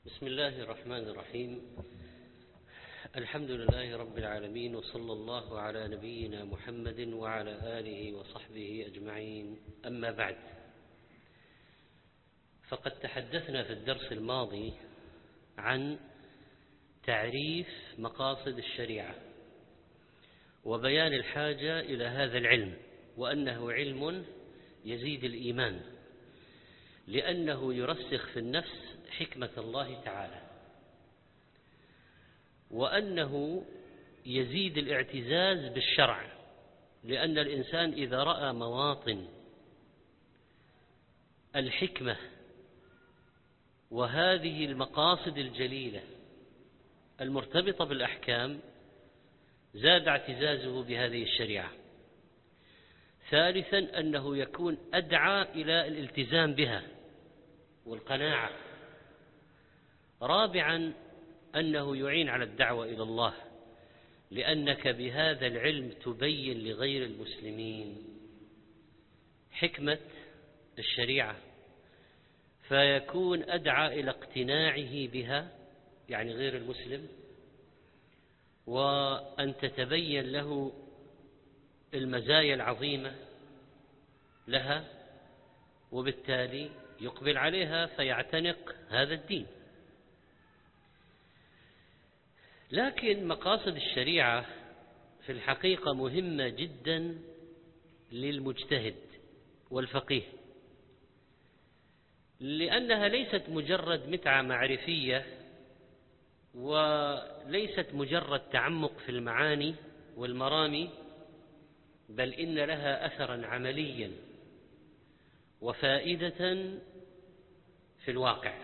بسم الله الرحمن الرحيم. الحمد لله رب العالمين، وصلى الله على نبينا محمد وعلى آله وصحبه أجمعين. أما بعد، فقد تحدثنا في الدرس الماضي عن تعريف مقاصد الشريعة وبيان الحاجة إلى هذا العلم، وأنه علم يزيد الإيمان، لأنه يرسخ في النفس حكمة الله تعالى، وأنه يزيد الاعتزاز بالشرع، لأن الإنسان إذا رأى مواطن الحكمة وهذه المقاصد الجليلة المرتبطة بالأحكام زاد اعتزازه بهذه الشريعة. ثالثا، أنه يكون أدعى إلى الالتزام بها والقناعة. رابعا، أنه يعين على الدعوة إلى الله، لأنك بهذا العلم تبين لغير المسلمين حكمة الشريعة، فيكون أدعى إلى اقتناعه بها، يعني غير المسلم، وأن تتبين له المزايا العظيمة لها، وبالتالي يقبل عليها فيعتنق هذا الدين. لكن مقاصد الشريعة في الحقيقة مهمة جدا للمجتهد والفقيه، لأنها ليست مجرد متعة معرفية، وليست مجرد تعمق في المعاني والمرامي، بل إن لها أثرا عمليا وفائدة في الواقع.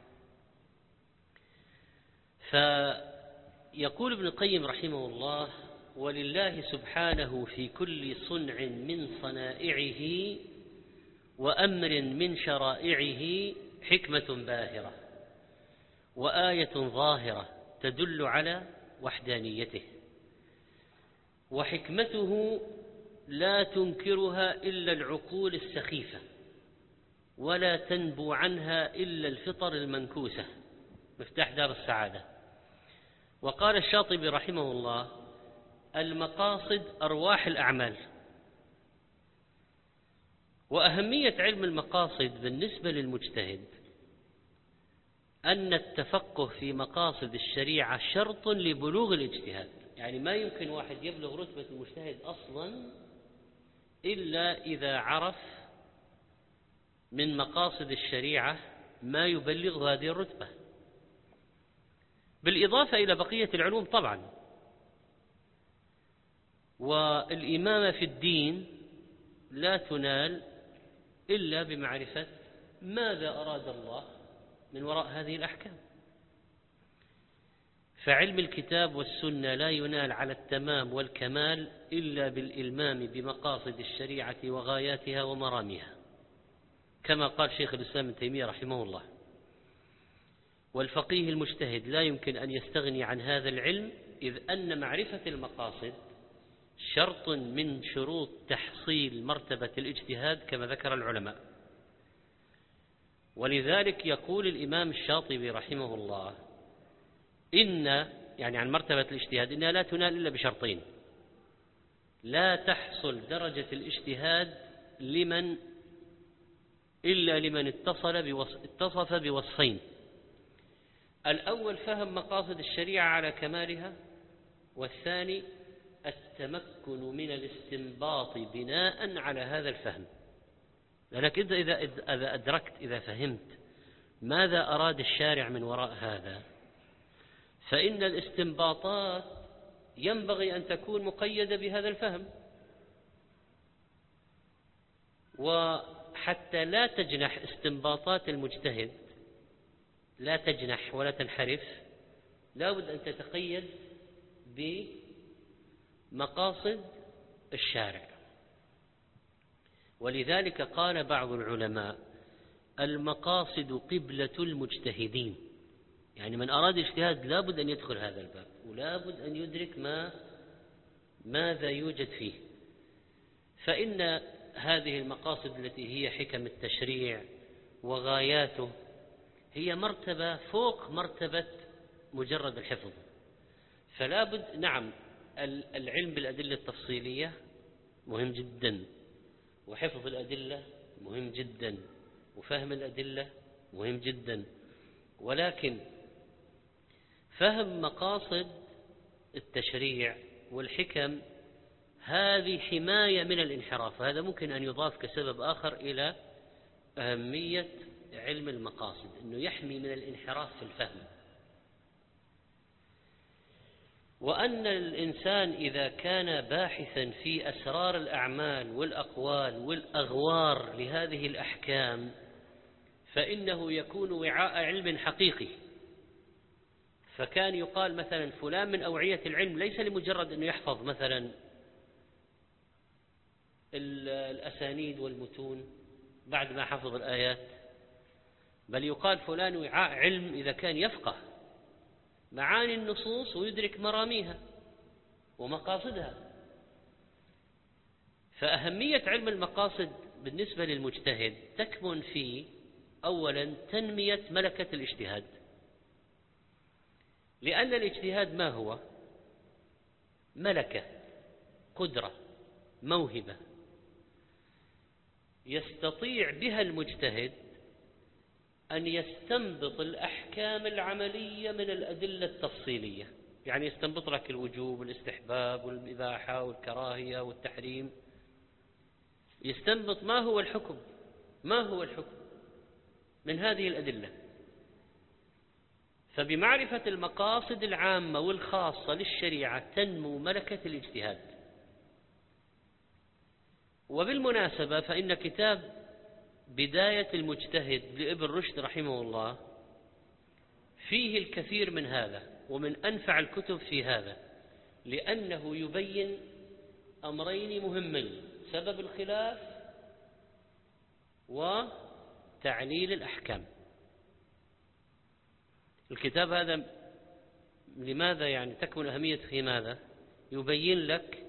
فيقول ابن القيم رحمه الله: ولله سبحانه في كل صنع من صنائعه وأمر من شرائعه حكمة باهرة وآية ظاهرة تدل على وحدانيته، وحكمته لا تنكرها إلا العقول السخيفة، ولا تنبو عنها إلا الفطر المنكوسة. مفتاح دار السعادة. وقال الشاطبي رحمه الله: المقاصد أرواح الأعمال. وأهمية علم المقاصد بالنسبة للمجتهد أن التفقه في مقاصد الشريعة شرط لبلوغ الاجتهاد. يعني ما يمكن واحد يبلغ رتبة المجتهد أصلا إلا إذا عرف من مقاصد الشريعة ما يبلغ هذه الرتبة، بالإضافة إلى بقية العلوم طبعا. والإمامة في الدين لا تنال إلا بمعرفة ماذا أراد الله من وراء هذه الأحكام. فعلم الكتاب والسنة لا ينال على التمام والكمال إلا بالإلمام بمقاصد الشريعة وغاياتها ومراميها، كما قال شيخ الإسلام ابن تيمية رحمه الله. والفقيه المجتهد لا يمكن أن يستغني عن هذا العلم، إذ أن معرفة المقاصد شرط من شروط تحصيل مرتبة الاجتهاد كما ذكر العلماء. ولذلك يقول الإمام الشاطبي رحمه الله يعني عن مرتبة الاجتهاد إنها لا تنال إلا بشرطين: لا تحصل درجة الاجتهاد إلا لمن اتصف بوصفين: الأول فهم مقاصد الشريعة على كمالها، والثاني التمكن من الاستنباط بناء على هذا الفهم. لأنك إذا أدركت، إذا فهمت ماذا أراد الشارع من وراء هذا، فإن الاستنباطات ينبغي أن تكون مقيدة بهذا الفهم. وحتى لا تجنح استنباطات المجتهد، لا تجنح ولا تنحرف، لا بد أن تتقيد بمقاصد الشارع. ولذلك قال بعض العلماء: المقاصد قبلة المجتهدين. يعني من أراد الاجتهاد لا بد أن يدخل هذا الباب، ولا بد أن يدرك ماذا يوجد فيه. فإن هذه المقاصد التي هي حكم التشريع وغاياته هي مرتبة فوق مرتبة مجرد الحفظ. فلا بد، نعم، العلم بالأدلة التفصيلية مهم جدا، وحفظ الأدلة مهم جدا، وفهم الأدلة مهم جدا، ولكن فهم مقاصد التشريع والحكم هذه حماية من الانحراف. هذا ممكن أن يضاف كسبب آخر إلى أهمية علم المقاصد، أنه يحمي من الانحراف في الفهم. وأن الإنسان إذا كان باحثا في أسرار الأعمال والأقوال والأغوار لهذه الأحكام فإنه يكون وعاء علم حقيقي. فكان يقال مثلا فلان من أوعية العلم ليس لمجرد أنه يحفظ مثلا الأسانيد والمتون بعد ما حفظ الآيات، بل يقال فلان وعاء علم إذا كان يفقه معاني النصوص ويدرك مراميها ومقاصدها. فأهمية علم المقاصد بالنسبة للمجتهد تكمن في أولا تنمية ملكة الاجتهاد، لأن الاجتهاد ما هو؟ ملكة، قدرة، موهبة يستطيع بها المجتهد أن يستنبط الأحكام العملية من الأدلة التفصيلية. يعني يستنبط لك الوجوب والاستحباب والإباحة والكراهية والتحريم، يستنبط ما هو الحكم من هذه الأدلة. فبمعرفة المقاصد العامة والخاصة للشريعة تنمو ملكة الاجتهاد. وبالمناسبة فإن كتاب بداية المجتهد لابن رشد رحمه الله فيه الكثير من هذا، ومن أنفع الكتب في هذا، لأنه يبين أمرين مهمين: سبب الخلاف وتعليل الأحكام. الكتاب هذا لماذا يعني تكمن أهمية في ماذا؟ يبين لك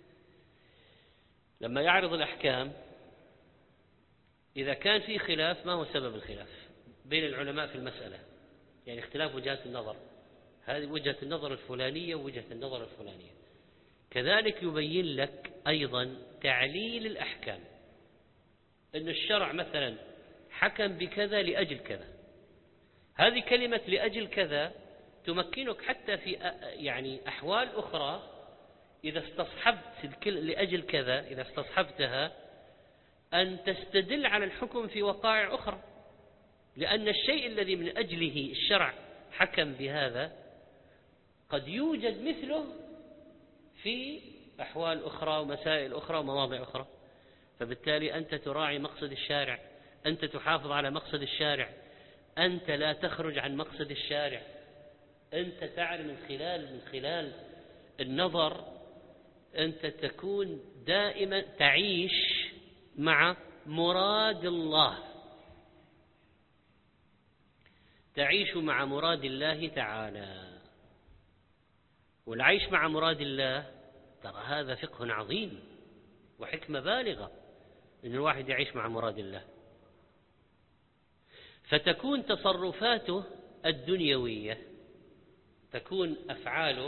لما يعرض الأحكام إذا كان في خلاف ما هو سبب الخلاف بين العلماء في المسألة، يعني اختلاف وجهات النظر، هذه وجهة النظر الفلانية ووجهة النظر الفلانية. كذلك يبين لك أيضا تعليل الأحكام، أن الشرع مثلا حكم بكذا لأجل كذا. هذه كلمة لأجل كذا تمكنك حتى في يعني أحوال أخرى إذا استصحبت لأجل كذا، إذا استصحبتها أن تستدل على الحكم في وقائع أخرى، لأن الشيء الذي من أجله الشرع حكم بهذا قد يوجد مثله في أحوال أخرى ومسائل أخرى ومواضع أخرى. فبالتالي أنت تراعي مقصد الشارع، أنت تحافظ على مقصد الشارع، أنت لا تخرج عن مقصد الشارع، أنت تعلم من خلال النظر، أنت تكون دائما تعيش مع مراد الله، تعيش مع مراد الله تعالى. والعيش مع مراد الله ترى هذا فقه عظيم وحكمة بالغة، أن الواحد يعيش مع مراد الله. فتكون تصرفاته الدنيوية، تكون أفعاله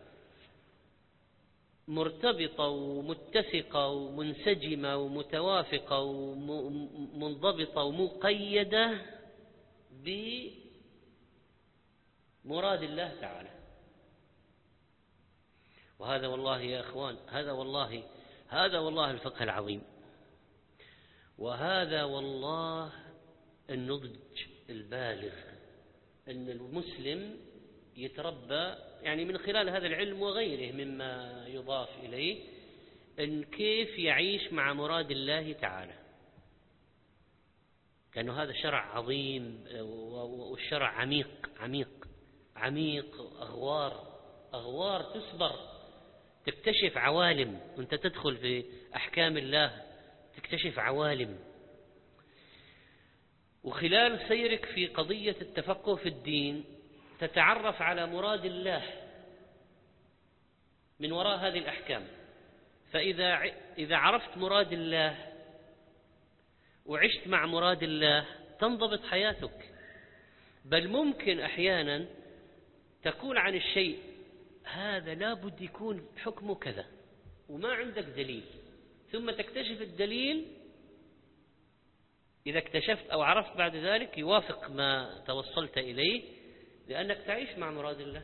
مرتبطة ومتفقة ومنسجمة ومتوافقة ومنضبطة ومقيدة بمراد الله تعالى. وهذا والله يا أخوان، هذا والله الفقه العظيم، وهذا والله النضج البالغ، أن المسلم يتربى يعني من خلال هذا العلم وغيره مما يضاف إليه، أن كيف يعيش مع مراد الله تعالى، لأنه هذا شرع عظيم، والشرع عميق، أغوار تسبر، تكتشف عوالم، وأنت تدخل في أحكام الله تكتشف عوالم. وخلال سيرك في قضية التفقه في الدين تتعرف على مراد الله من وراء هذه الأحكام. فإذا عرفت مراد الله وعشت مع مراد الله تنضبط حياتك، بل ممكن أحيانا تقول عن الشيء هذا لا بد يكون حكمه كذا وما عندك دليل، ثم تكتشف الدليل إذا اكتشفت أو عرفت بعد ذلك يوافق ما توصلت إليه، لأنك تعيش مع مراد الله.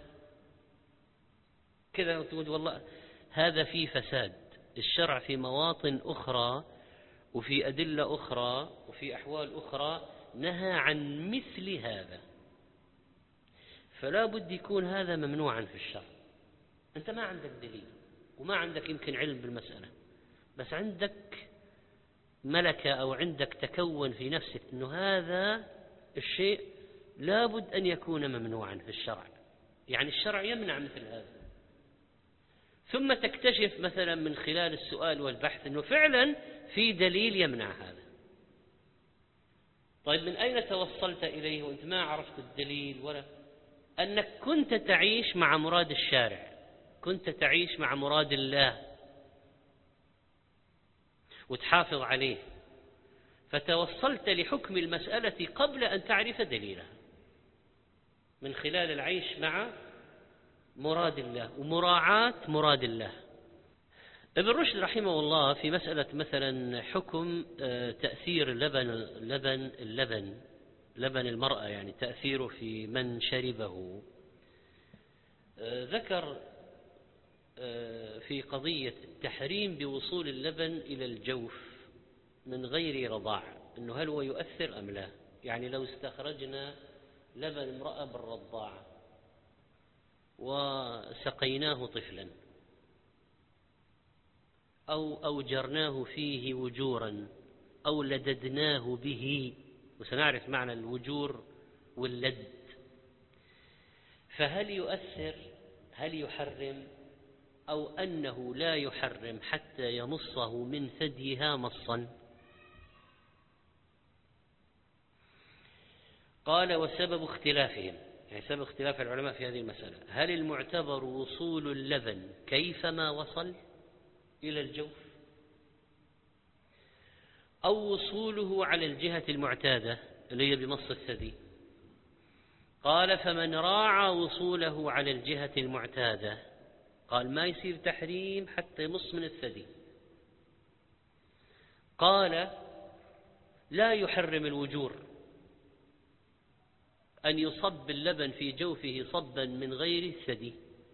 كذا تقول والله هذا فيه فساد. الشرع في مواطن أخرى وفي أدلة أخرى وفي أحوال أخرى نهى عن مثل هذا، فلا بد يكون هذا ممنوعا في الشرع. أنت ما عندك دليل وما عندك يمكن علم بالمسألة، بس عندك ملكة أو عندك تكون في نفسك أنه هذا الشيء لا بد أن يكون ممنوعا في الشرع، يعني الشرع يمنع مثل هذا. ثم تكتشف مثلا من خلال السؤال والبحث أنه فعلا في دليل يمنع هذا. طيب من أين توصلت إليه وأنت ما عرفت الدليل؟ ولا أنك كنت تعيش مع مراد الشارع، كنت تعيش مع مراد الله وتحافظ عليه، فتوصلت لحكم المسألة قبل أن تعرف دليلها من خلال العيش مع مراد الله ومراعاة مراد الله. ابن رشد رحمه الله في مسألة مثلا حكم تأثير لبن المرأة، يعني تأثيره في من شربه، ذكر في قضية التحريم بوصول اللبن إلى الجوف من غير رضاع، أنه هل هو يؤثر أم لا؟ يعني لو استخرجنا لبن امرأة بالرضاعة وسقيناه طفلا أو أوجرناه فيه وجورا أو لددناه به، وسنعرف معنى الوجور واللد، فهل يؤثر؟ هل يحرم؟ أو أنه لا يحرم حتى يمصه من ثديها مصا؟ قال وسبب اختلافهم، يعني سبب اختلاف العلماء في هذه المسألة، هل المعتبر وصول اللبن كيفما وصل إلى الجوف أو وصوله على الجهة المعتادة اللي هي بمص الثدي؟ قال فمن راعى وصوله على الجهة المعتادة قال ما يصير تحريم حتى يمص من الثدي. قال لا يحرم الوجور أن يصب اللبن في جوفه صبا من غير الثدي.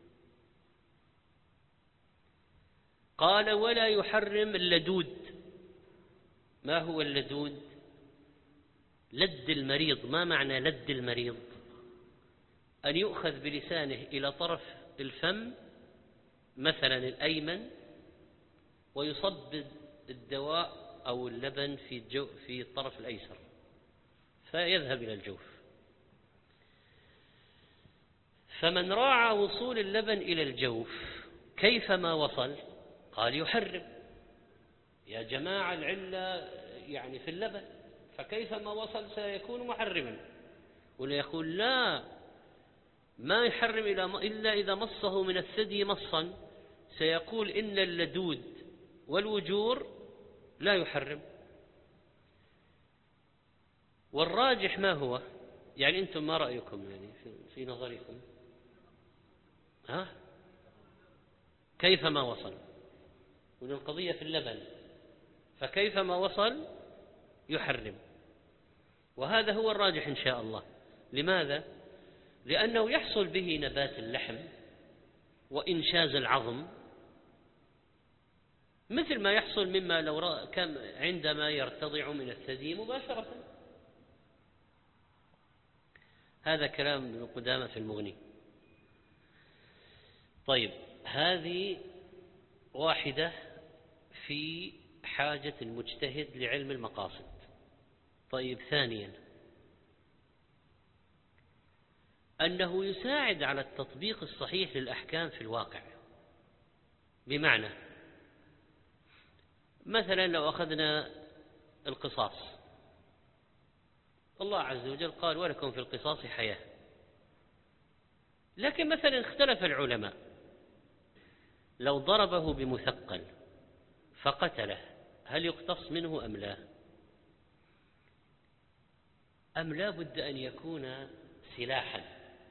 قال ولا يحرم اللدود. ما هو اللدود؟ لد المريض. ما معنى لد المريض؟ أن يؤخذ بلسانه إلى طرف الفم مثلا الأيمن ويصب الدواء أو اللبن في الطرف الأيسر فيذهب إلى الجوف. فمن راعى وصول اللبن إلى الجوف كيفما وصل قال يحرم. يا جماعة العلة يعني في اللبن، فكيفما وصل سيكون محرما. ولا يقول لا ما يحرم إلا إذا مصه من الثدي مصا، سيقول إن اللدود والوجور لا يحرم. والراجح ما هو؟ يعني أنتم ما رأيكم يعني في نظركم؟ كيفما وصل، والقضية في اللبن، فكيفما وصل يحرم، وهذا هو الراجح إن شاء الله. لماذا؟ لأنه يحصل به نبات اللحم وإنشاز العظم مثل ما يحصل مما لو كان عندما يرتضع من الثدي مباشرة. هذا كلام ابن قدامة في المغني. طيب هذه واحدة في حاجة المجتهد لعلم المقاصد. طيب ثانيا أنه يساعد على التطبيق الصحيح للأحكام في الواقع. بمعنى مثلا لو أخذنا القصاص، الله عز وجل قال ولكم في القصاص حياة، لكن مثلا اختلف العلماء لو ضربه بمثقل فقتله هل يقتص منه أم لا؟ أم لا بد أن يكون سلاحا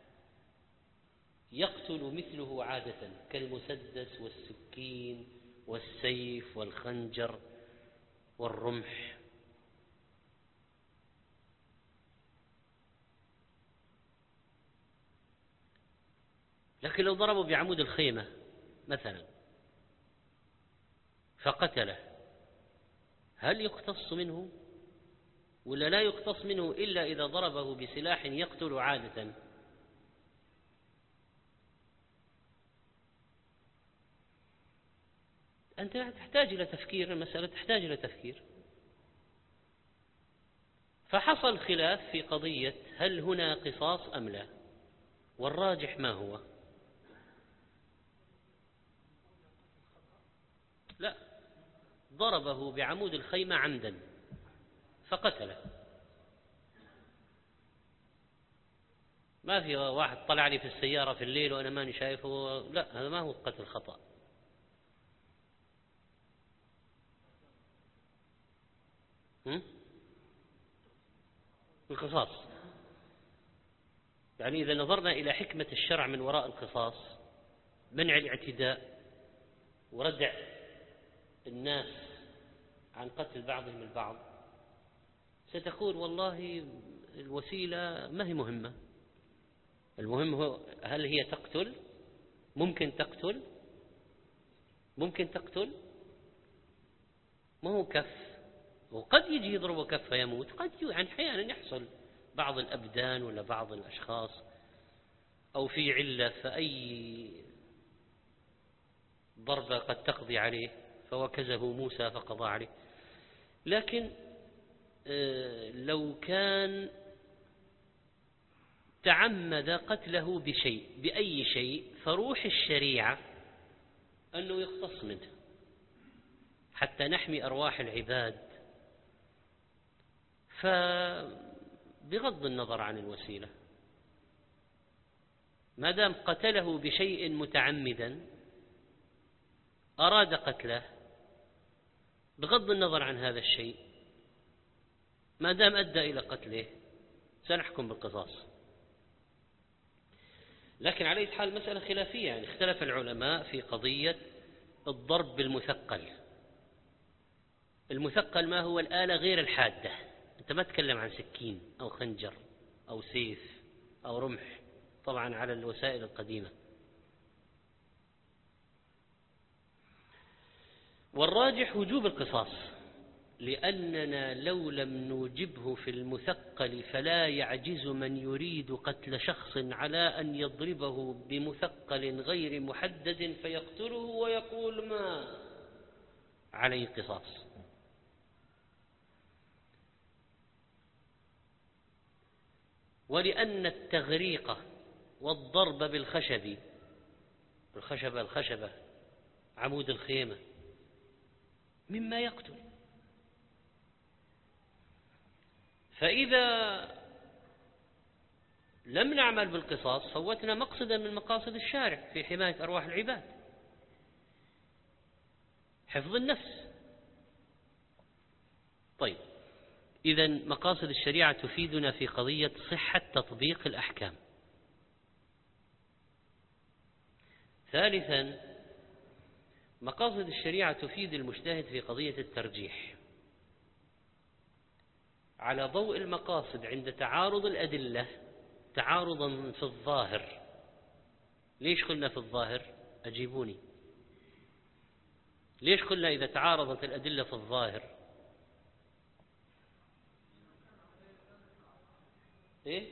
يقتل مثله عادة كالمسدس والسكين والسيف والخنجر والرمح. لكن لو ضربوا بعمود الخيمة مثلا فقتله، هل يقتص منه ولا لا يقتص منه إلا إذا ضربه بسلاح يقتل عادة؟ أنت تحتاج إلى تفكير، المسألة تحتاج إلى تفكير. فحصل خلاف في قضية هل هنا قصاص أم لا، والراجح ما هو؟ لا، ضربه بعمود الخيمة عمدا فقتله. ما في واحد طلع لي في السيارة في الليل وأنا ماني شايفه، لا، هذا ما هو قتل خطأ. القصاص، يعني إذا نظرنا إلى حكمة الشرع من وراء القصاص، منع الاعتداء وردع الناس عن قتل بعضهم البعض، ستقول والله الوسيلة ما هي مهمة، المهم هو هل هي تقتل؟ ممكن تقتل، ممكن تقتل، ما هو كف، وقد يجي يضربه كف فيموت، قد يعني أحيانا يحصل بعض الأبدان ولا بعض الأشخاص أو في علة فأي ضربة قد تقضي عليه، فوكزه موسى فقضى عليه. لكن لو كان تعمد قتله بشيء بأي شيء فروح الشريعة أنه يقتص منه حتى نحمي أرواح العباد، فبغض النظر عن الوسيلة ما دام قتله بشيء متعمدا أراد قتله، بغض النظر عن هذا الشيء ما دام أدى إلى قتله سنحكم بالقصاص. لكن على أي حال مسألة خلافية، يعني اختلف العلماء في قضية الضرب بالمثقل. المثقل ما هو؟ الآلة غير الحادة، أنت ما تتكلم عن سكين أو خنجر أو سيف أو رمح، طبعا على الوسائل القديمة. والراجح وجوب القصاص، لأننا لو لم نوجبه في المثقل فلا يعجز من يريد قتل شخص على أن يضربه بمثقل غير محدد فيقتله ويقول ما عليه قصاص. ولأن التغريق والضرب بالخشب، الخشبة عمود الخيمة، مما يقتل. فإذا لم نعمل بالقصاص فوتنا مقصدا من مقاصد الشارع في حماية أرواح العباد، حفظ النفس. طيب، إذن مقاصد الشريعة تفيدنا في قضية صحة تطبيق الأحكام. ثالثا، مقاصد الشريعة تفيد المجتهد في قضية الترجيح على ضوء المقاصد عند تعارض الأدلة، تعارضا في الظاهر. ليش قلنا في الظاهر؟ أجيبوني، ليش قلنا إذا تعارضت الأدلة في الظاهر؟ إيه؟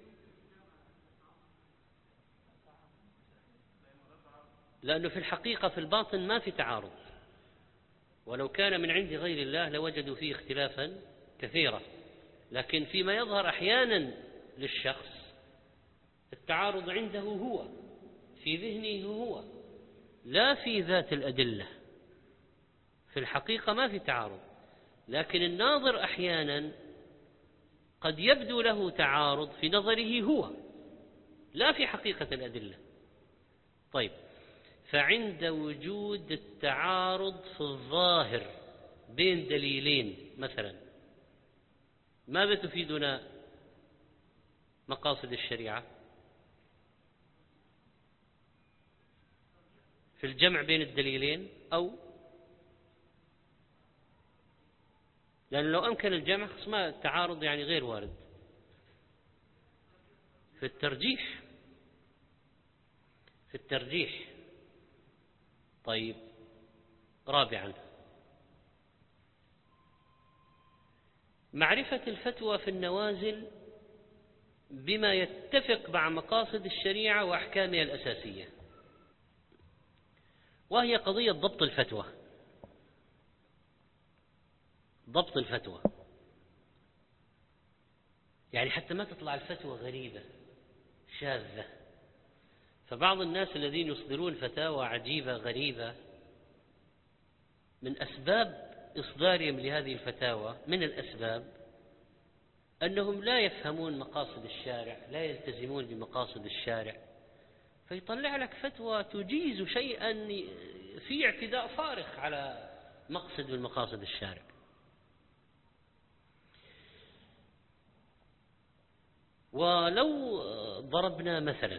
لأنه في الحقيقة في الباطن ما في تعارض، ولو كان من عند غير الله لوجدوا فيه اختلافا كثيرا، لكن فيما يظهر أحيانا للشخص التعارض عنده هو في ذهنه هو، لا في ذات الأدلة. في الحقيقة ما في تعارض، لكن الناظر أحيانا قد يبدو له تعارض في نظره هو، لا في حقيقة الأدلة. طيب، فعند وجود التعارض في الظاهر بين دليلين مثلا، ماذا تفيدنا مقاصد الشريعة؟ في الجمع بين الدليلين، أو لأن لو أمكن الجمع ما التعارض يعني غير وارد. في الترجيح. في الترجيح. طيب، رابعا، معرفة الفتوى في النوازل بما يتفق مع مقاصد الشريعة وأحكامها الأساسية، وهي قضية ضبط الفتوى. ضبط الفتوى يعني حتى ما تطلع الفتوى غريبة شاذة. فبعض الناس الذين يصدرون فتاوى عجيبة غريبة، من أسباب إصدارهم لهذه الفتاوى، من الأسباب أنهم لا يفهمون مقاصد الشارع، لا يلتزمون بمقاصد الشارع، فيطلع لك فتوى تجيز شيئا في اعتداء صارخ على مقصد من مقاصد الشارع. ولو ضربنا مثلا،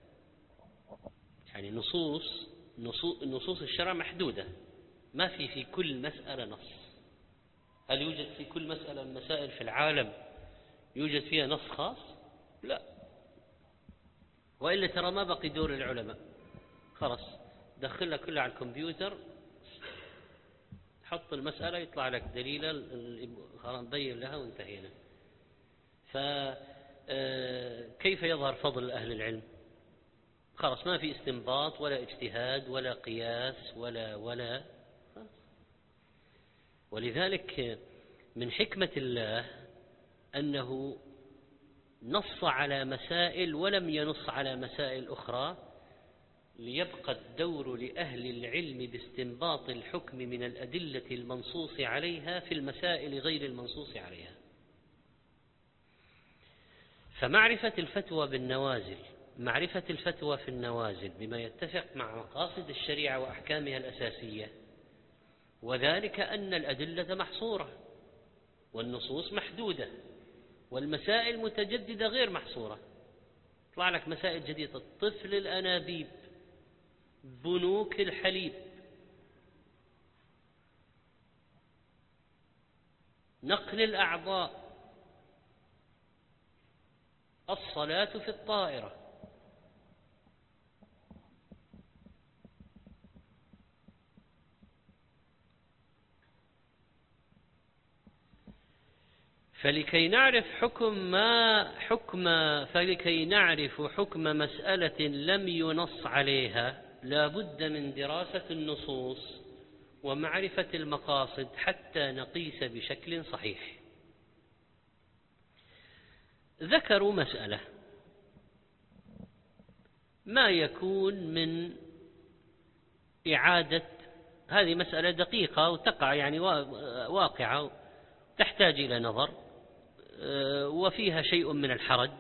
يعني نصوص الشرع محدودة، ما في كل مسألة نص. هل يوجد في كل مسألة من مسائل في العالم يوجد فيها نص خاص؟ لا، وإلا ترى ما بقي دور العلماء، خلاص دخلها كلها على الكمبيوتر، حط المسألة يطلع لك دليلا، نبين لها وانتهينا. فكيف يظهر فضل أهل العلم؟ خلاص ما في استنباط ولا اجتهاد ولا قياس ولا. ولذلك من حكمة الله أنه نص على مسائل ولم ينص على مسائل أخرى، ليبقى الدور لأهل العلم باستنباط الحكم من الأدلة المنصوص عليها في المسائل غير المنصوص عليها. فمعرفة الفتوى بالنوازل، معرفة الفتوى في النوازل بما يتفق مع مقاصد الشريعة وأحكامها الأساسية، وذلك أن الأدلة محصورة والنصوص محدودة والمسائل متجددة غير محصورة. يطلع لك مسائل جديدة: طفل الأنابيب، بنوك الحليب، نقل الأعضاء، الصلاة في الطائرة. فلكي نعرف حكم مسألة لم ينص عليها، لا بد من دراسة النصوص ومعرفة المقاصد حتى نقيس بشكل صحيح. ذكروا مسألة ما يكون من إعادة، هذه مسألة دقيقة وتقع يعني واقعة، تحتاج إلى نظر وفيها شيء من الحرج،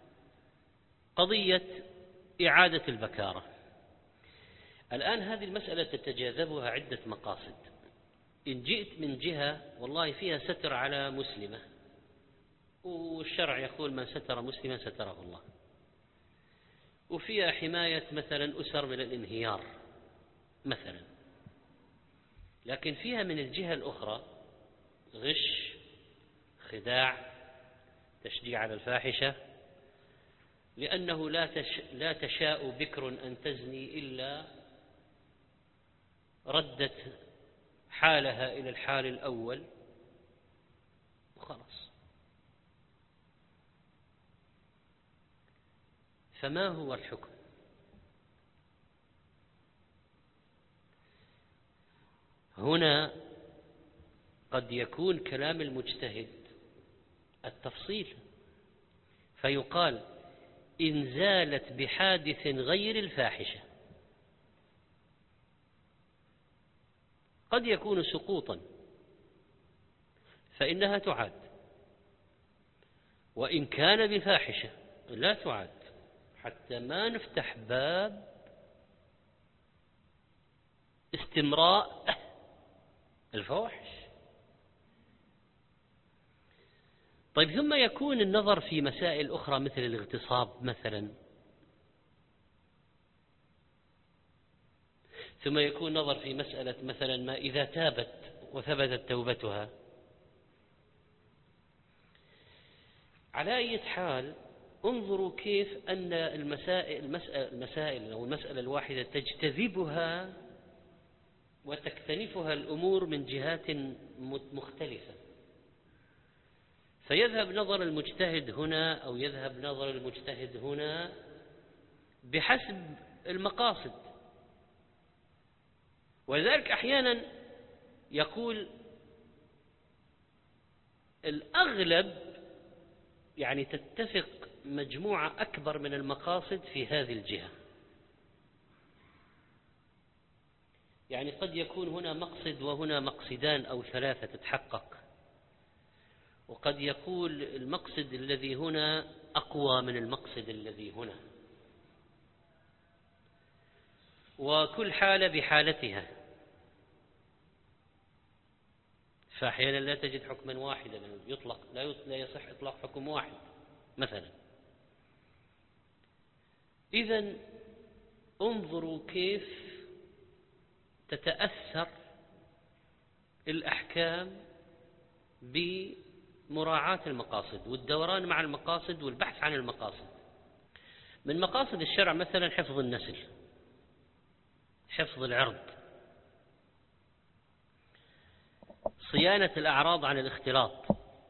قضية إعادة البكارة. الآن هذه المسألة تتجاذبها عدة مقاصد. إن جئت من جهة والله فيها ستر على مسلمة، والشرع يقول من ستر مسلما ستره الله، وفيها حماية مثلا أسر من الانهيار مثلا، لكن فيها من الجهة الأخرى غش، خداع، تشجيع على الفاحشة، لأنه لا تشاء بكر أن تزني إلا ردت حالها إلى الحال الأول وخلاص. فما هو الحكم؟ هنا قد يكون كلام المجتهد التفصيل، فيقال إن زالت بحادث غير الفاحشة. قد يكون سقوطا فإنها تعاد، وإن كان بفاحشة لا تعاد، حتى ما نفتح باب استمراء الفواحش. طيب ثم يكون النظر في مسائل أخرى مثل الاغتصاب مثلا، ثم يكون نظر في مسألة مثلا ما إذا تابت وثبتت توبتها. على أي حال انظروا كيف أن المسائل أو المسألة الواحدة تجتذبها وتكتنفها الأمور من جهات مختلفة، فيذهب نظر المجتهد هنا أو يذهب نظر المجتهد هنا بحسب المقاصد. ولذلك أحيانا يقول الأغلب يعني تتفق مجموعة أكبر من المقاصد في هذه الجهة، يعني قد يكون هنا مقصد وهنا مقصدان أو ثلاثة تتحقق، وقد يقول المقصد الذي هنا أقوى من المقصد الذي هنا، وكل حالة بحالتها، فأحيانا لا تجد حكما واحدا يطلق، لا يصح إطلاق حكم واحد مثلا. إذن انظروا كيف تتأثر الأحكام بمراعاة المقاصد والدوران مع المقاصد والبحث عن المقاصد. من مقاصد الشرع مثلا حفظ النسل، حفظ العرض، صيانة الأعراض عن الاختلاط،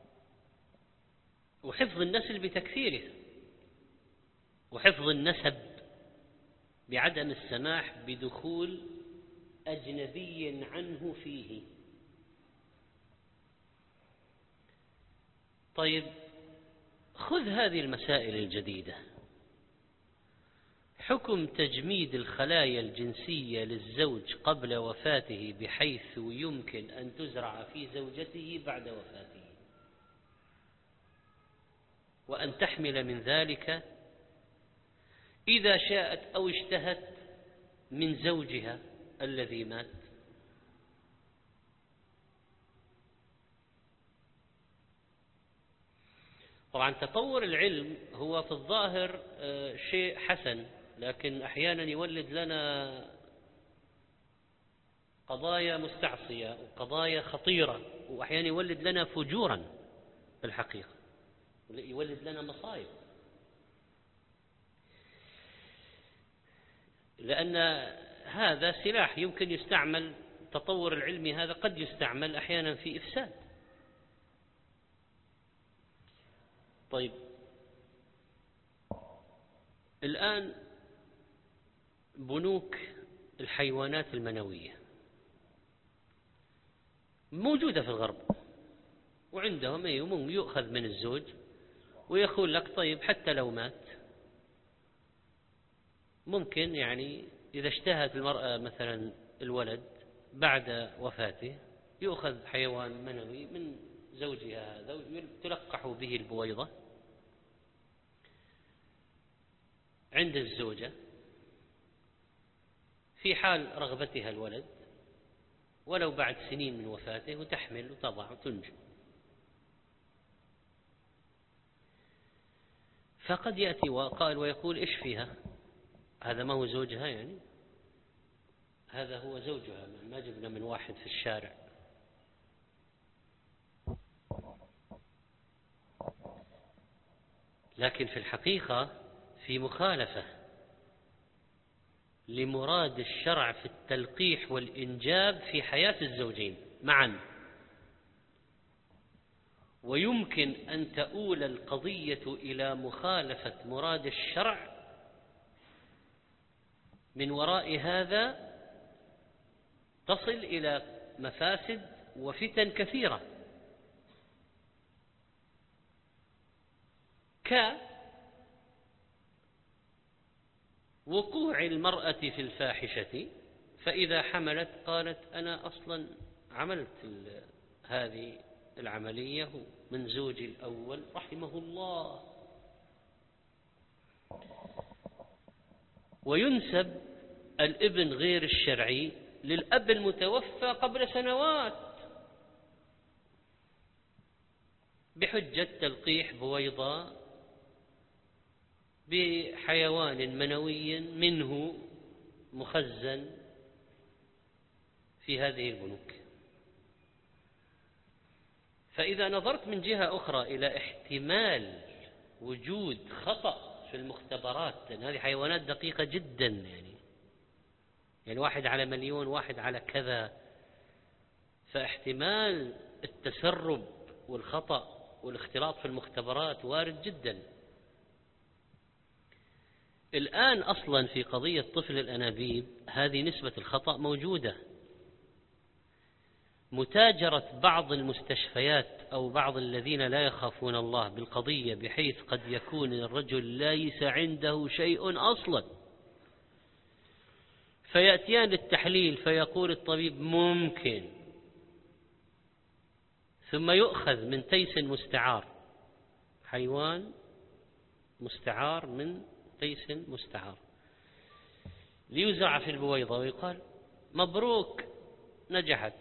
وحفظ النسل بتكثيره، وحفظ النسب بعدم السماح بدخول أجنبي عنه فيه. طيب خذ هذه المسائل الجديدة، حكم تجميد الخلايا الجنسية للزوج قبل وفاته بحيث يمكن أن تزرع في زوجته بعد وفاته، وأن تحمل من ذلك إذا شاءت أو اشتهت من زوجها الذي مات. طبعا تطور العلم هو في الظاهر شيء حسن، لكن أحيانا يولد لنا قضايا مستعصية وقضايا خطيرة، وأحيانا يولد لنا فجورا في الحقيقة، يولد لنا مصائب، لأن هذا سلاح يمكن يستعمل، تطور العلمي هذا قد يستعمل أحيانا في إفساد. طيب الآن بنوك الحيوانات المنوية موجودة في الغرب، وعندهم يؤخذ من الزوج ويقول لك طيب حتى لو مات ممكن يعني إذا اشتهت المرأة مثلا الولد بعد وفاته يؤخذ حيوان منوي من زوجها هذا وتلقح به البويضة عند الزوجة في حال رغبتها الولد ولو بعد سنين من وفاته، وتحمل وتضع وتنجب. فقد يأتي وقائل ويقول إيش فيها، هذا ما هو زوجها، يعني هذا هو زوجها، ما جبنا من واحد في الشارع. لكن في الحقيقة في مخالفة لمراد الشرع في التلقيح والإنجاب في حياة الزوجين معا، ويمكن أن تؤول القضية إلى مخالفة مراد الشرع من وراء هذا تصل إلى مفاسد وفتن كثيرة، كوقوع المرأة في الفاحشة، فإذا حملت قالت أنا أصلا عملت هذه العملية من زوجي الأول رحمه الله، وينسب الابن غير الشرعي للأب المتوفى قبل سنوات، بحجة تلقيح بويضة بحيوان منوي منه مخزن في هذه البنوك. فإذا نظرت من جهة أخرى إلى احتمال وجود خطأ في المختبرات، لأن هذه حيوانات دقيقة جدا، يعني 1 على مليون، 1 على كذا، فاحتمال التسرب والخطأ والاختلاط في المختبرات وارد جدا. الآن أصلا في قضية طفل الأنابيب هذه نسبة الخطأ موجودة. متاجرة بعض المستشفيات أو بعض الذين لا يخافون الله بالقضية، بحيث قد يكون الرجل ليس عنده شيء أصلا، فيأتيان للتحليل فيقول الطبيب ممكن، ثم يؤخذ من تيس مستعار، حيوان مستعار من تيس مستعار، ليوزع في البويضة ويقال مبروك نجحت.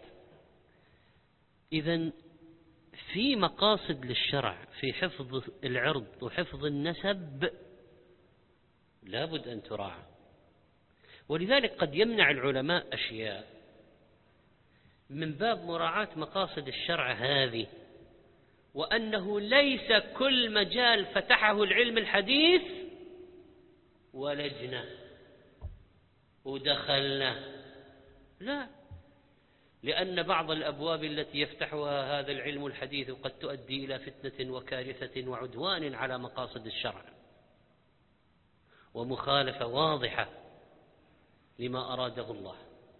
إذن في مقاصد للشرع في حفظ العرض وحفظ النسب لابد أن تراعى، ولذلك قد يمنع العلماء أشياء من باب مراعاة مقاصد الشرع هذه، وأنه ليس كل مجال فتحه العلم الحديث ولجنا ودخلنا، لا، لأن بعض الأبواب التي يفتحها هذا العلم الحديث قد تؤدي إلى فتنة وكارثة وعدوان على مقاصد الشرع ومخالفة واضحة لما أراده الله.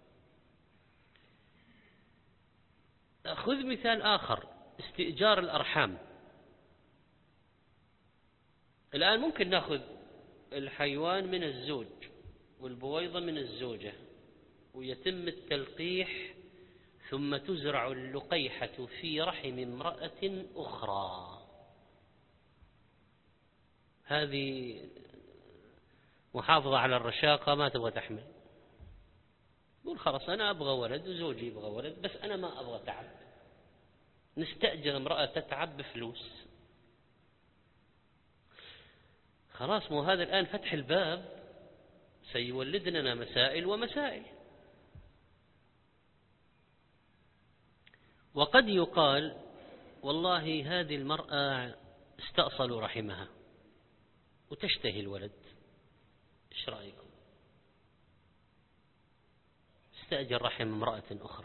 خذ مثال آخر، استئجار الأرحام. الآن ممكن نأخذ الحيوان من الزوج والبويضة من الزوجة، ويتم التلقيح، ثم تزرع اللقيحة في رحم امرأة أخرى. هذه محافظة على الرشاقة، ما تبغى تحمل، قول خلاص أنا أبغى ولد وزوجي يبغى ولد، بس أنا ما أبغى تعب، نستأجر امرأة تتعب بفلوس. خلاص، مو هذا الآن فتح الباب سيولد لنا مسائل ومسائل. وقد يقال والله هذه المرأة استأصلوا رحمها وتشتهي الولد، ايش رأيكم؟ استأجر رحم امرأة أخرى.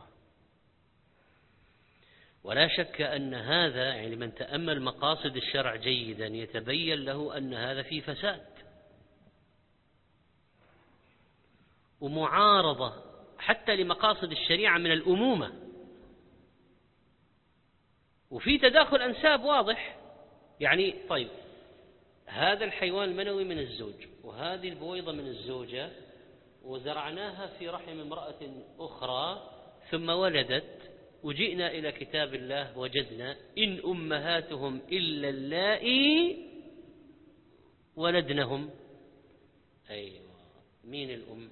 ولا شك أن هذا، يعني من تأمل مقاصد الشرع جيدا يتبين له أن هذا فيه فساد ومعارضة حتى لمقاصد الشريعة من الأمومة، وفي تداخل أنساب واضح. يعني طيب، هذا الحيوان المنوي من الزوج وهذه البويضة من الزوجة، وزرعناها في رحم امرأة أخرى ثم ولدت، وجئنا إلى كتاب الله وجدنا إن أمهاتهم إلا اللائي ولدنهم. أيوة، مين الأم؟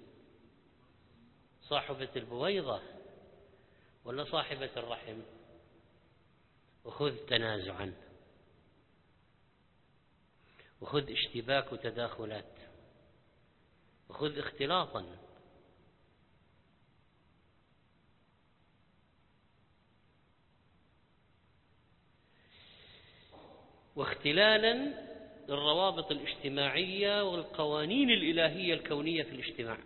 صاحبة البويضة ولا صاحبة الرحم؟ وخذ تنازعا، وخذ اشتباك وتداخلات، وخذ اختلاطا. واختلالا للروابط الاجتماعية والقوانين الإلهية الكونية في الاجتماع.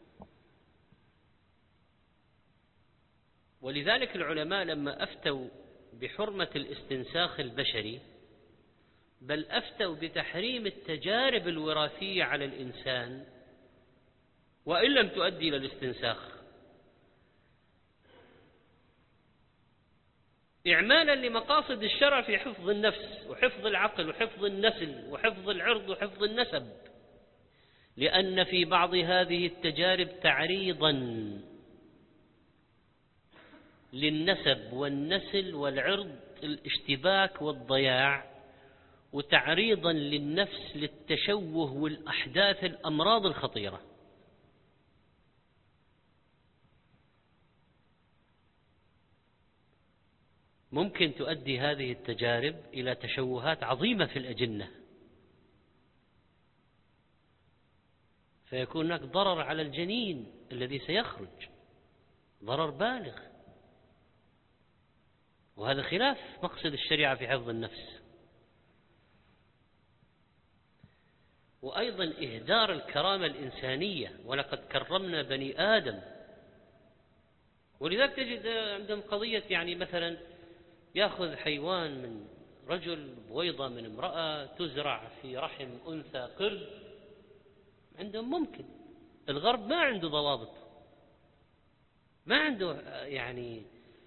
ولذلك العلماء لما أفتوا بحرمة الاستنساخ البشري، بل أفتوا بتحريم التجارب الوراثية على الإنسان وإن لم تؤدي إلى الاستنساخ، إعمالا لمقاصد الشرع في حفظ النفس وحفظ العقل وحفظ النسل وحفظ العرض وحفظ النسب، لأن في بعض هذه التجارب تعريضا للنسب والنسل والعرض، الاشتباك والضياع، وتعريضا للنفس للتشوه والأحداث الأمراض الخطيرة. ممكن تؤدي هذه التجارب إلى تشوهات عظيمة في الأجنة، فيكون هناك ضرر على الجنين الذي سيخرج، ضرر بالغ، وهذا خلاف مقصد الشريعة في حفظ النفس. وأيضا إهدار الكرامة الإنسانية، ولقد كرمنا بني آدم. ولذلك تجد عندهم قضية يعني مثلا يأخذ حيوان من رجل، بويضة من امرأة تزرع في رحم أنثى قرد، عندهم ممكن. الغرب ما عنده ضوابط، ما عنده يعني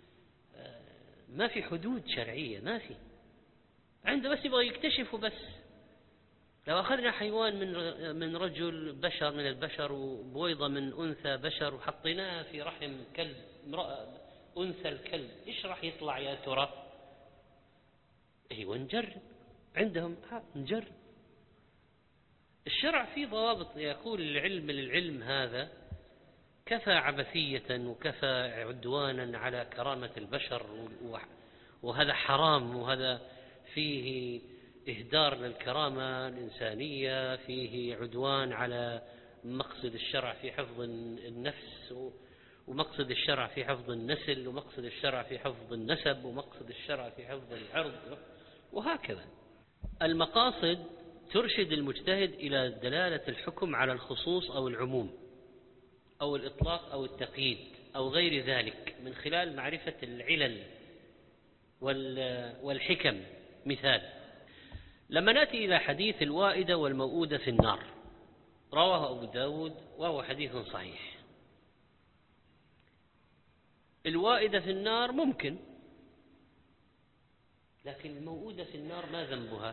ما في حدود شرعية، ما في، عنده بس يبغى يكتشفه. بس لو أخذنا حيوان من رجل بشر من البشر وبويضة من أنثى بشر وحطيناها في رحم كلب امرأة أنثى الكلب، إيش راح يطلع يا ترى؟ أيوة نجرب، عندهم نجرب. الشرع فيه ضوابط. يقول العلم للعلم هذا كفى عبثية وكفى عدوانا على كرامة البشر، وهذا حرام، وهذا فيه إهدار للكرامة الإنسانية، فيه عدوان على مقصد الشرع في حفظ النفس، ومقصد الشرع في حفظ النسل، ومقصد الشرع في حفظ النسب، ومقصد الشرع في حفظ العرض، وهكذا. المقاصد ترشد المجتهد إلى دلالة الحكم على الخصوص أو العموم أو الإطلاق أو التقييد أو غير ذلك من خلال معرفة العلل والحكم. مثال: لما نأتي إلى حديث الوائدة والموؤودة في النار، رواه أبو داود وهو حديث صحيح. الوائدة في النار ممكن، لكن الموؤودة في النار ما ذنبها؟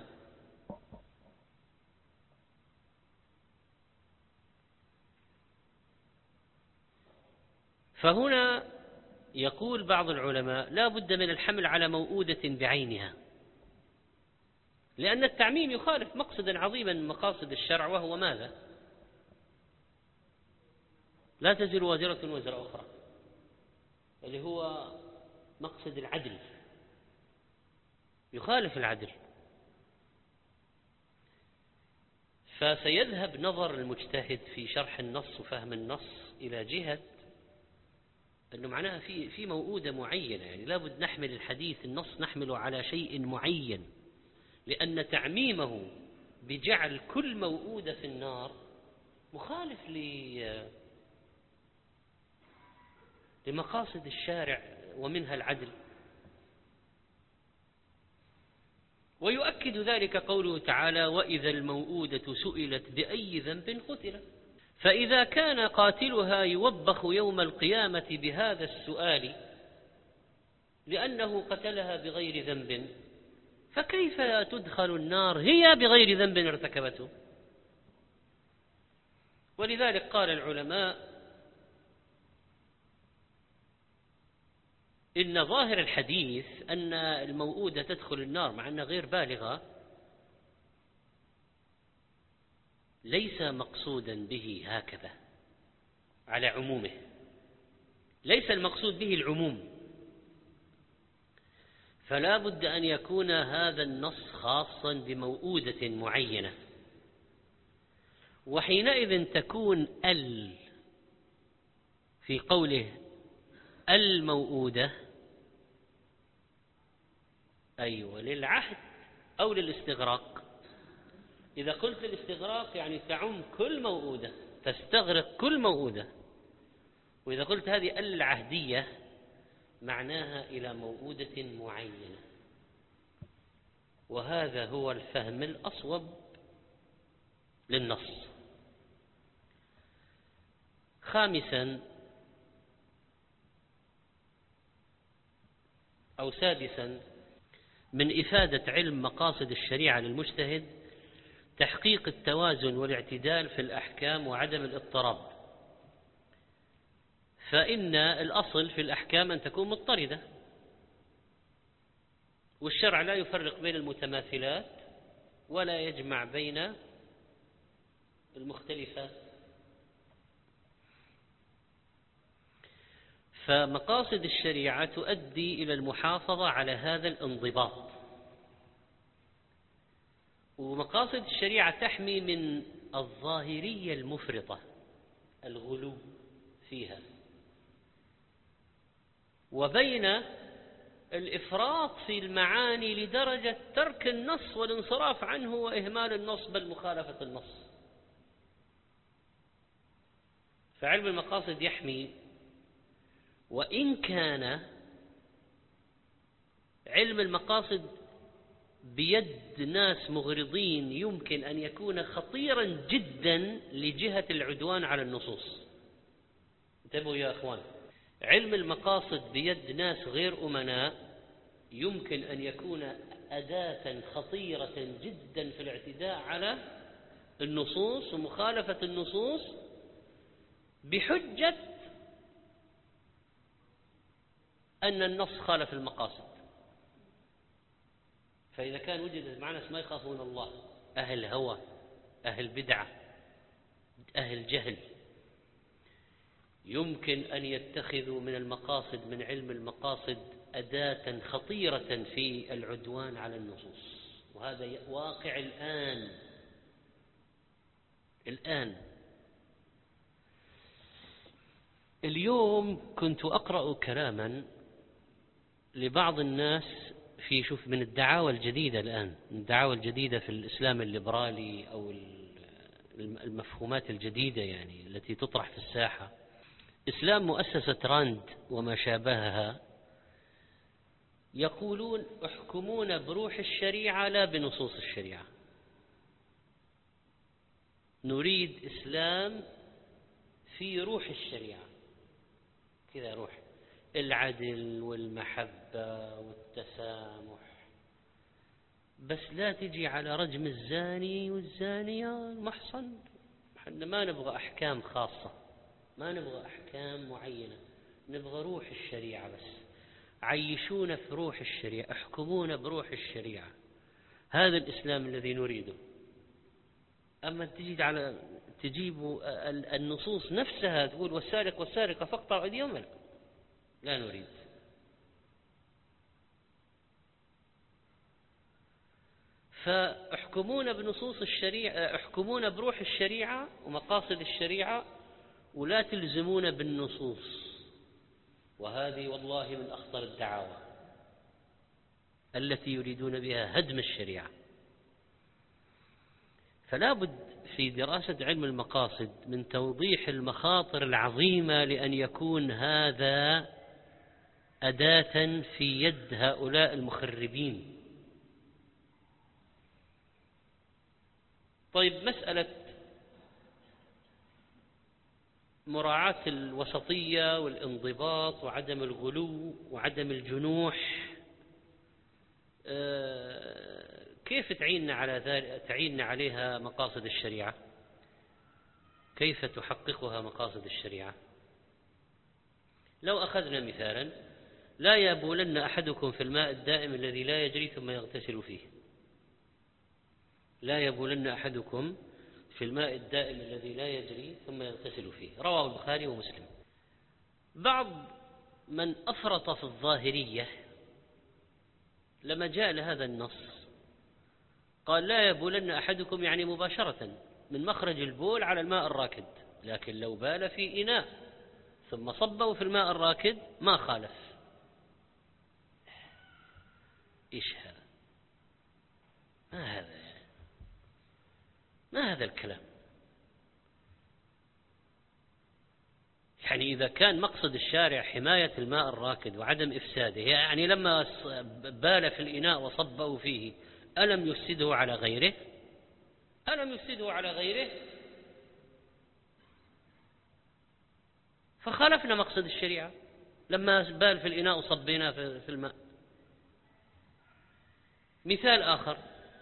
فهنا يقول بعض العلماء لا بد من الحمل على موؤودة بعينها، لأن التعميم يخالف مقصدا عظيما من مقاصد الشرع، وهو ماذا؟ لا تزر وازرة وزر أخرى، اللي هو مقصد العدل، يخالف العدل. فسيذهب نظر المجتهد في شرح النص وفهم النص إلى جهة أنه معناها في موؤودة معينة، يعني لابد نحمل الحديث النص نحمله على شيء معين، لأن تعميمه بجعل كل موؤودة في النار مخالف لمقاصد الشارع ومنها العدل. ويؤكد ذلك قوله تعالى: وإذا الموؤودة سئلت بأي ذنب قتلت. فإذا كان قاتلها يوبخ يوم القيامة بهذا السؤال لأنه قتلها بغير ذنب، فكيف تدخل النار هي بغير ذنب ارتكبته؟ ولذلك قال العلماء إن ظاهر الحديث أن الموؤودة تدخل النار مع أنها غير بالغة ليس مقصودا به هكذا على عمومه، ليس المقصود به العموم، فلا بد أن يكون هذا النص خاصا بموؤودة معينة. وحينئذ تكون في قوله الموؤودة أيوة للعهد أو للاستغراق. إذا قلت للاستغراق يعني تعم كل موؤودة، تستغرق كل موؤودة. وإذا قلت هذه العهدية معناها إلى موؤودة معينة، وهذا هو الفهم الأصوب للنص. خامسا أو سادسا من إفادة علم مقاصد الشريعة للمجتهد تحقيق التوازن والاعتدال في الأحكام وعدم الاضطراب. فإن الأصل في الأحكام أن تكون مضطردة، والشرع لا يفرق بين المتماثلات ولا يجمع بين المختلفات. فمقاصد الشريعة تؤدي إلى المحافظة على هذا الانضباط، ومقاصد الشريعة تحمي من الظاهرية المفرطة، الغلو فيها، وبين الإفراط في المعاني لدرجة ترك النص والانصراف عنه وإهمال النص بل مخالفة النص. فعلم المقاصد يحمي، وإن كان علم المقاصد بيد ناس مغرضين يمكن أن يكون خطيرا جدا لجهة العدوان على النصوص. انتبهوا يا أخوان، علم المقاصد بيد ناس غير أمناء يمكن أن يكون أداة خطيرة جدا في الاعتداء على النصوص ومخالفة النصوص بحجة أن النص خالف المقاصد. فإذا كان وجد معنا ما يخافون الله، أهل هوى، أهل بدعة، أهل جهل، يمكن أن يتخذوا من المقاصد، من علم المقاصد، أداة خطيرة في العدوان على النصوص. وهذا واقع الآن. اليوم كنت أقرأ كلاما لبعض الناس في من الدعاوى الجديدة الآن، الدعاوى الجديدة في الإسلام الليبرالي أو المفهومات الجديدة يعني التي تطرح في الساحة. إسلام مؤسسة راند وما شابهها يقولون احكمون بروح الشريعة لا بنصوص الشريعة. نريد إسلام في روح الشريعة، كذا روح العدل والمحبة والتسامح، بس لا تجي على رجم الزاني والزانية المحصن. احنا ما نبغى أحكام خاصة، ما نبغى أحكام معينة، نبغى روح الشريعة بس. عيشونا في روح الشريعة، احكمونا بروح الشريعة. هذا الإسلام الذي نريده. أما تجيبوا النصوص نفسها تقول والسارق والسارقة فاقطعوا أيديهم، لا نريد. فاحكمونا بنصوص الشريعة، احكمونا بروح الشريعة ومقاصد الشريعة، ولا تلزمون بالنصوص. وهذه والله من أخطر الدعاوى التي يريدون بها هدم الشريعة. فلا بد في دراسة علم المقاصد من توضيح المخاطر العظيمة لأن يكون هذا أداة في يد هؤلاء المخربين. طيب، مسألة مراعاة الوسطية والانضباط وعدم الغلو وعدم الجنوح، كيف تعين عليها مقاصد الشريعة؟ كيف تحققها مقاصد الشريعة؟ لو أخذنا مثالا: لا يبولن أحدكم في الماء الدائم الذي لا يجري ثم يغتسل فيه. لا يبولن أحدكم في الماء الدائم الذي لا يجري ثم يغتسل فيه، رواه البخاري ومسلم. بعض من أفرط في الظاهرية لما جاء لهذا النص قال لا يبولن أحدكم، يعني مباشرة من مخرج البول على الماء الراكد، لكن لو بال في إناء ثم صبه في الماء الراكد ما خالف. إيش هذا؟ ما هذا الكلام؟ يعني إذا كان مقصد الشارع حماية الماء الراكد وعدم إفساده، يعني لما بال في الإناء وصبه فيه ألم يفسده على غيره؟ ألم يفسده على غيره؟ فخالفنا مقصد الشريعة لما بال في الإناء وصبينا في الماء. مثال آخر: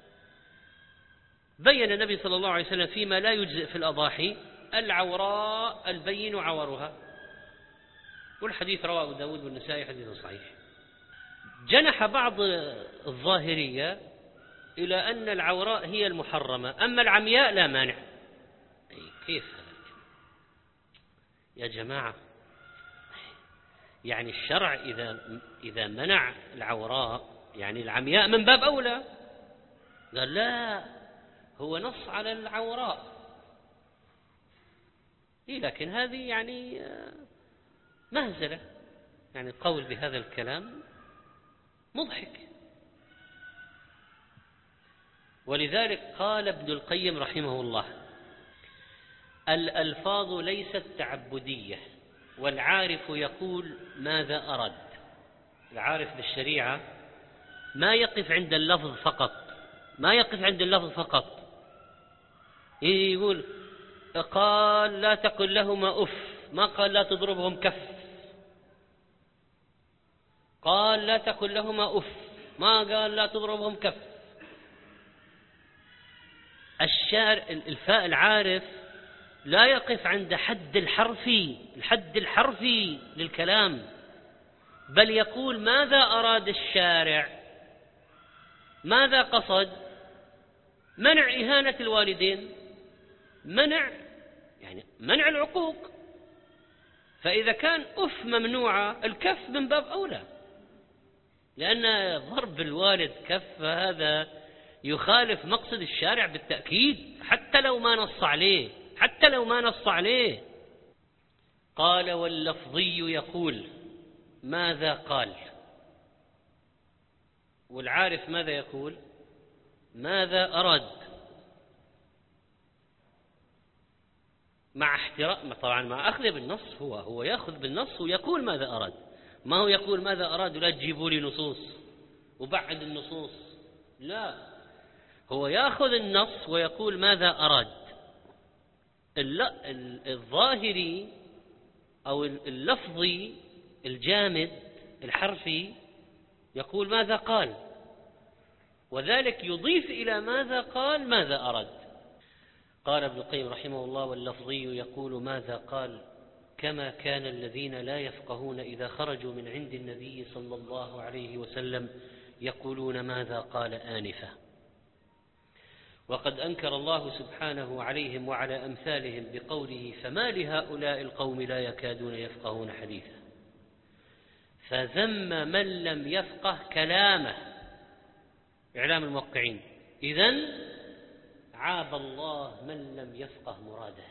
بين النبي صلى الله عليه وسلم فيما لا يجزئ في الأضاحي العوراء البين عورها، والحديث رواه أبو داود والنسائي حديث صحيح. جنح بعض الظاهرية إلى أن العوراء هي المحرمة، أما العمياء لا مانع. كيف هذا يا جماعة؟ يعني الشرع إذا منع العوراء يعني العمياء من باب أولى. قال لا، هو نص على العوراء. لكن هذه يعني مهزلة، يعني القول بهذا الكلام مضحك. ولذلك قال ابن القيم رحمه الله: الألفاظ ليست تعبدية، والعارف يقول ماذا أراد. العارف بالشريعة ما يقف عند اللفظ فقط، يقول قال لا تقل لهما أف، ما قال لا تضربهم كف. قال لا تقل لهما أف، ما قال لا تضربهم كف. الفاء العارف لا يقف عند الحد الحرفي للكلام، بل يقول ماذا أراد الشارع، ماذا قصد. منع إهانة الوالدين، منع العقوق. فإذا كان أف ممنوعة، الكف من باب أولى، لأن ضرب الوالد كف هذا يخالف مقصد الشارع بالتأكيد، حتى لو ما نص عليه. قال: واللفظي يقول ماذا قال. والعارف ماذا يقول؟ ماذا أراد، مع احترام طبعا، مع أخذ بالنص. هو يأخذ بالنص ويقول ماذا أراد، ما هو يقول ماذا أراد ولا تجيبوا لي نصوص وبعد النصوص. لا، هو يأخذ النص ويقول ماذا أراد. الظاهري أو اللفظي الجامد الحرفي يقول ماذا قال، وذلك يضيف إلى ماذا قال ماذا أراد. قال ابن القيم رحمه الله: واللفظي يقول ماذا قال، كما كان الذين لا يفقهون إذا خرجوا من عند النبي صلى الله عليه وسلم يقولون ماذا قال آنفا. وقد أنكر الله سبحانه عليهم وعلى أمثالهم بقوله: فما لهؤلاء القوم لا يكادون يفقهون حديثا. فذم من لم يفقه كلامه، إعلام الموقعين. إذن عاب الله من لم يفقه مراده.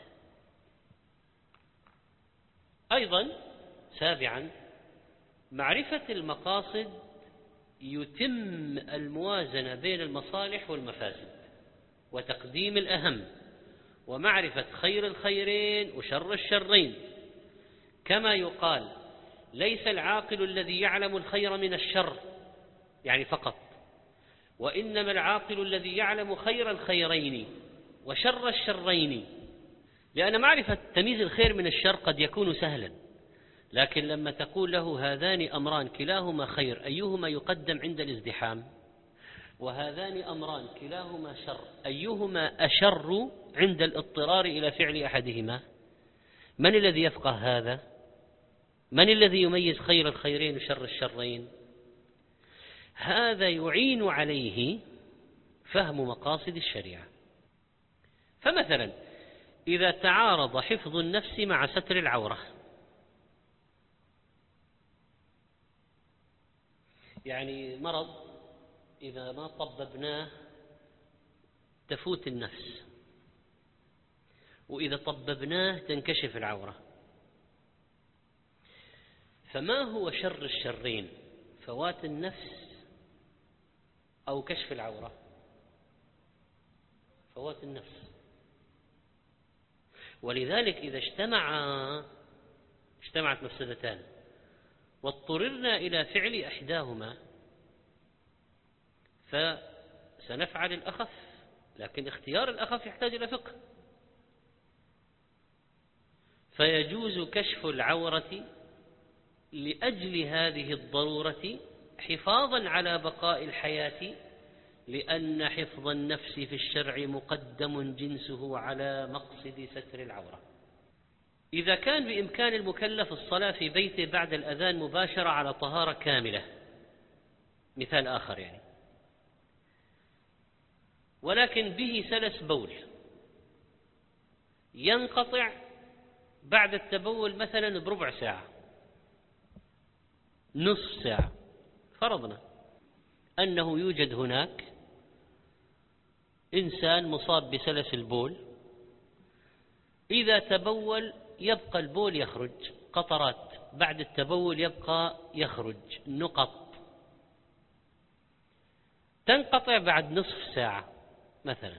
أيضا سابعا، معرفة المقاصد يتم الموازنة بين المصالح والمفاسد وتقديم الأهم، ومعرفة خير الخيرين وشر الشرين. كما يقال: ليس العاقل الذي يعلم الخير من الشر يعني فقط، وإنما العاقل الذي يعلم خير الخيرين وشر الشرين. لأن معرفة تمييز الخير من الشر قد يكون سهلا، لكن لما تقول له هذان أمران كلاهما خير، أيهما يقدم عند الازدحام؟ وهذان أمران كلاهما شر، أيهما أشر عند الاضطرار إلى فعل أحدهما؟ من الذي يفقه هذا؟ من الذي يميز خير الخيرين وشر الشرين؟ هذا يعين عليه فهم مقاصد الشريعة. فمثلا إذا تعارض حفظ النفس مع ستر العورة، يعني مرض إذا ما طببناه تفوت النفس، وإذا طببناه تنكشف العورة. فما هو شر الشرين، فوات النفس أو كشف العورة؟ فوات النفس. ولذلك إذا اجتمعت مفسدتان واضطررنا إلى فعل إحداهما فسنفعل الأخف، لكن اختيار الأخف يحتاج إلى فقه. فيجوز كشف العورة لأجل هذه الضرورة حفاظا على بقاء الحياة، لأن حفظ النفس في الشرع مقدم جنسه على مقصد ستر العورة. إذا كان بإمكان المكلف الصلاة في بيته بعد الأذان مباشرة على طهارة كاملة، مثال آخر يعني، ولكن به سلس بول ينقطع بعد التبول مثلا بربع ساعة، نصف ساعة. فرضنا أنه يوجد هناك إنسان مصاب بسلس البول، إذا تبول يبقى البول يخرج قطرات، بعد التبول يبقى يخرج نقط، تنقطع بعد نصف ساعة مثلا.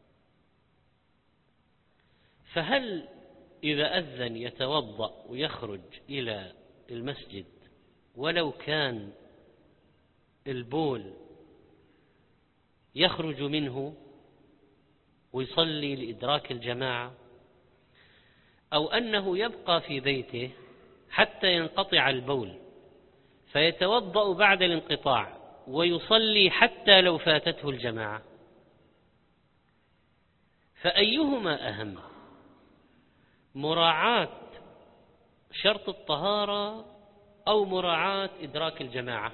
فهل إذا أذن يتوضأ ويخرج إلى المسجد ولو كان البول يخرج منه ويصلي لإدراك الجماعة، أو أنه يبقى في بيته حتى ينقطع البول فيتوضأ بعد الانقطاع ويصلي حتى لو فاتته الجماعة؟ فأيهما أهم، مراعاة شرط الطهارة أو مراعاة إدراك الجماعة؟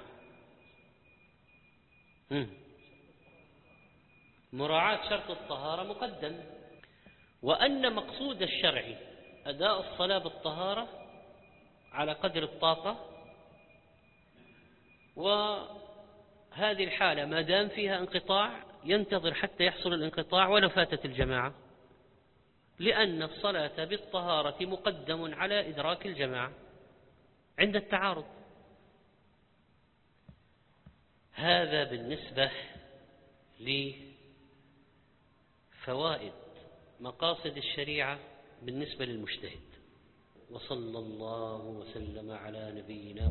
مراعاة شرط الطهارة مقدم، وأن مقصود الشرع أداء الصلاة بالطهارة على قدر الطاقة، وهذه الحالة ما دام فيها انقطاع ينتظر حتى يحصل الانقطاع ولو فاتت الجماعة، لأن الصلاة بالطهارة مقدم على إدراك الجماعة عند التعارض. هذا بالنسبة لفوائد مقاصد الشريعة بالنسبة للمجتهد. وصلى الله وسلم على نبينا